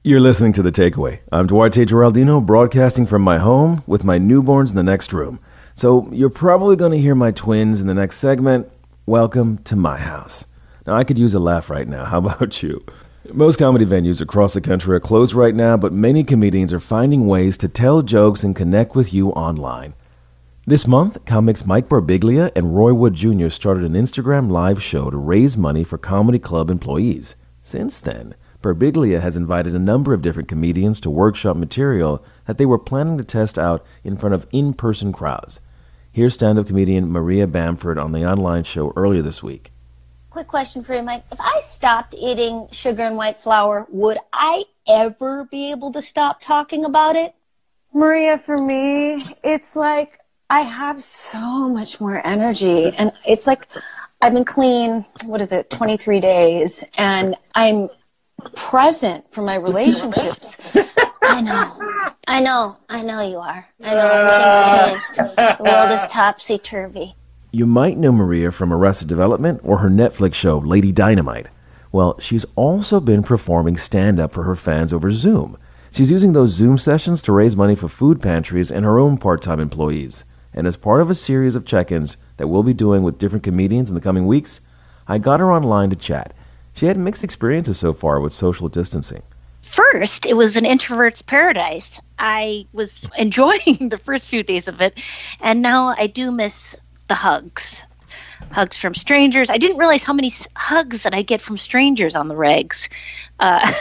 You're listening to The Takeaway. I'm Duarte Geraldino, broadcasting from my home with my newborns in the next room. So you're probably going to hear my twins in the next segment. Welcome to my house. Now, I could use a laugh right now. How about you? Most comedy venues across the country are closed right now, but many comedians are finding ways to tell jokes and connect with you online. This month, comics Mike Birbiglia and Roy Wood Jr. started an Instagram live show to raise money for comedy club employees. Since then, Birbiglia has invited a number of different comedians to workshop material that they were planning to test out in front of in-person crowds. Here's stand-up comedian Maria Bamford on the online show earlier this week. Quick question for you, Mike. If I stopped eating sugar and white flour, would I ever be able to stop talking about it? Maria, for me, it's like I have so much more energy. And it's like I've been clean, 23 days, and I'm present for my relationships. I know you are. I know everything's changed. The world is topsy-turvy. You might know Maria from Arrested Development or her Netflix show, Lady Dynamite. Well, she's also been performing stand-up for her fans over Zoom. She's using those Zoom sessions to raise money for food pantries and her own part-time employees. And as part of a series of check-ins that we'll be doing with different comedians in the coming weeks, I got her online to chat. She had mixed experiences so far with social distancing. First, it was an introvert's paradise. I was enjoying the first few days of it, and now I do miss the hugs from strangers. I didn't realize how many hugs that I get from strangers on the regs. I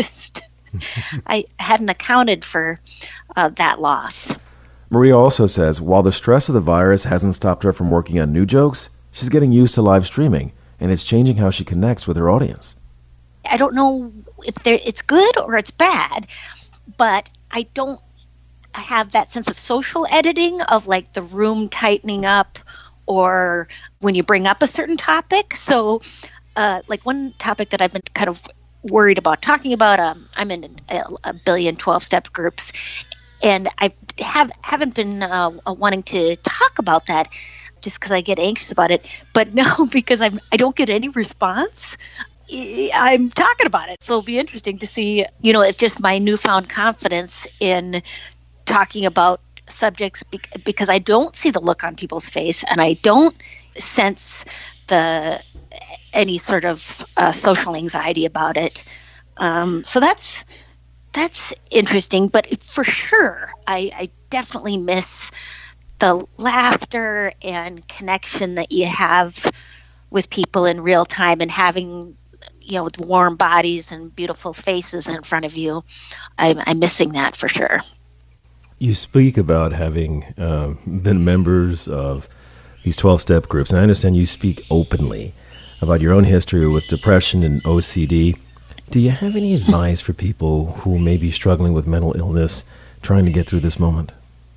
hadn't accounted for that loss. Maria also says while the stress of the virus hasn't stopped her from working on new jokes, she's getting used to live streaming, and it's changing how she connects with her audience. I don't know if it's good or it's bad, but I don't have that sense of social editing of like the room tightening up or when you bring up a certain topic. So like one topic that I've been kind of worried about talking about, I'm in a billion 12-step groups, and I haven't been wanting to talk about that just because I get anxious about it. But now because I don't get any response, I'm talking about it. So it'll be interesting to see, if just my newfound confidence in talking about subjects, because I don't see the look on people's face and I don't sense any sort of social anxiety about it. So that's interesting. But for sure, I definitely miss the laughter and connection that you have with people in real time and having, with warm bodies and beautiful faces in front of you. I'm missing that for sure. You speak about having been members of these 12-step groups, and I understand you speak openly about your own history with depression and OCD. Do you have any advice for people who may be struggling with mental illness, trying to get through this moment?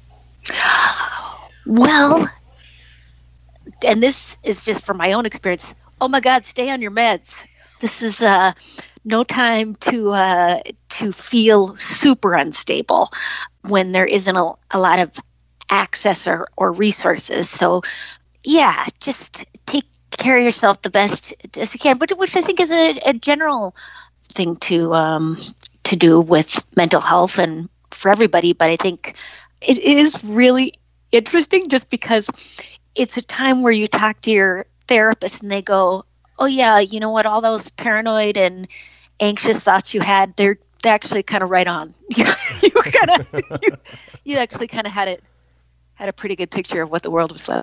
Well, and this is just from my own experience. Oh my God, stay on your meds. This is no time to feel super unstable when there isn't a lot of access or resources. So, yeah, just take care of yourself the best as you can, which I think is a general thing to do with mental health and for everybody. But I think it is really interesting just because it's a time where you talk to your therapist and they go, oh yeah, you know what, all those paranoid and anxious thoughts you had, they're actually kind of right on. You actually kind of had a pretty good picture of what the world was like.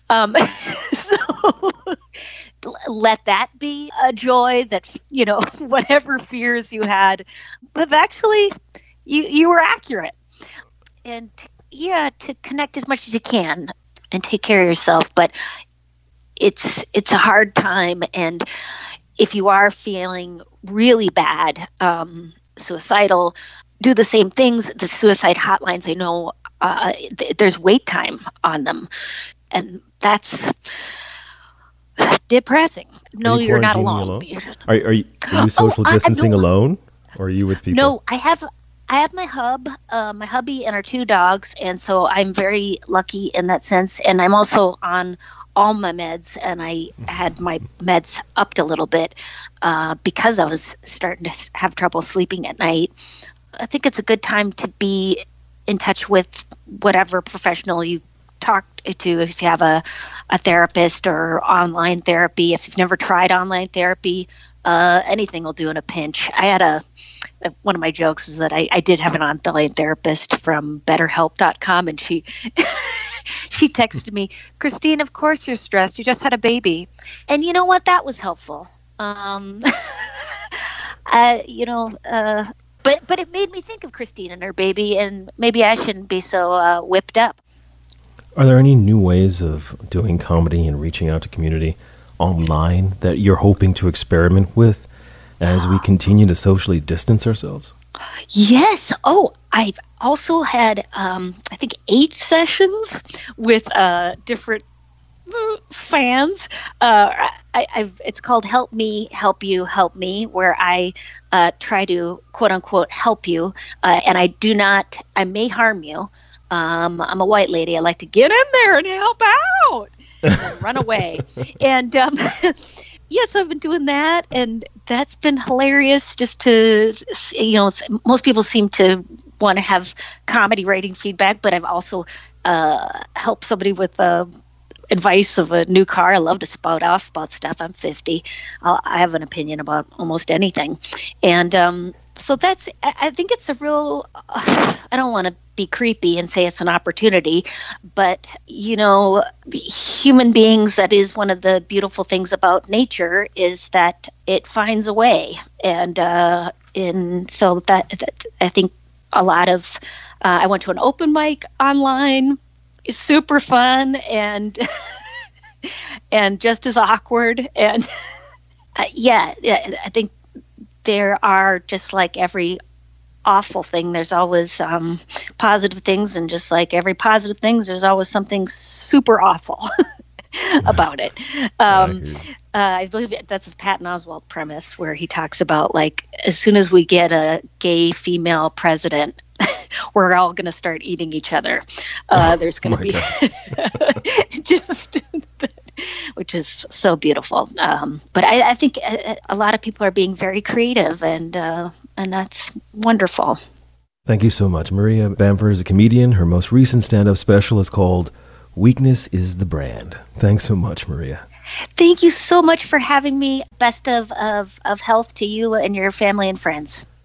So let that be a joy that, whatever fears you had, but actually you were accurate. And to connect as much as you can and take care of yourself. But it's a hard time. And if you are feeling really bad, suicidal, do the same things. The suicide hotlines, I know there's wait time on them. And that's depressing. No, you're not alone. Are you social distancing alone? Or are you with people? No, I have my hubby and our two dogs. And so I'm very lucky in that sense. And I'm also on all my meds, and I had my meds upped a little bit because I was starting to have trouble sleeping at night. I think it's a good time to be in touch with whatever professional you talk to, if you have a therapist or online therapy. If you've never tried online therapy, anything will do in a pinch. I had one of my jokes is that I did have an online therapist from BetterHelp.com, and she she texted me, "Christine, of course you're stressed. You just had a baby." And you know what? That was helpful. But it made me think of Christine and her baby, and maybe I shouldn't be so whipped up. Are there any new ways of doing comedy and reaching out to community online that you're hoping to experiment with as we continue to socially distance ourselves? Yes. Oh, I've also had, I think, 8 sessions with different fans. It's called Help Me, Help You, Help Me, where I try to, quote unquote, help you. And I may harm you. I'm a white lady. I like to get in there and help out and then run away. And yes, I've been doing that, and that's been hilarious. Just to, most people seem to want to have comedy writing feedback, but I've also helped somebody with advice of a new car. I love to spout off about stuff. I'm 50. I have an opinion about almost anything. And so I think it's a real, I don't want to be creepy and say it's an opportunity, but, human beings, that is one of the beautiful things about nature, is that it finds a way. And so that I think a lot of, I went to an open mic online. It's super fun and and just as awkward. And I think there are, just like every awful thing, there's always positive things, and just like every positive thing, there's always something super awful about it. I believe that's a Patton Oswalt premise, where he talks about, like, as soon as we get a gay female president, we're all going to start eating each other. There's going to be just, which is so beautiful. But I think a lot of people are being very creative, and that's wonderful. Thank you so much. Maria Bamford is a comedian. Her most recent stand-up special is called Weakness is the Brand. Thanks so much, Maria. Thank you so much for having me. Best of health to you and your family and friends.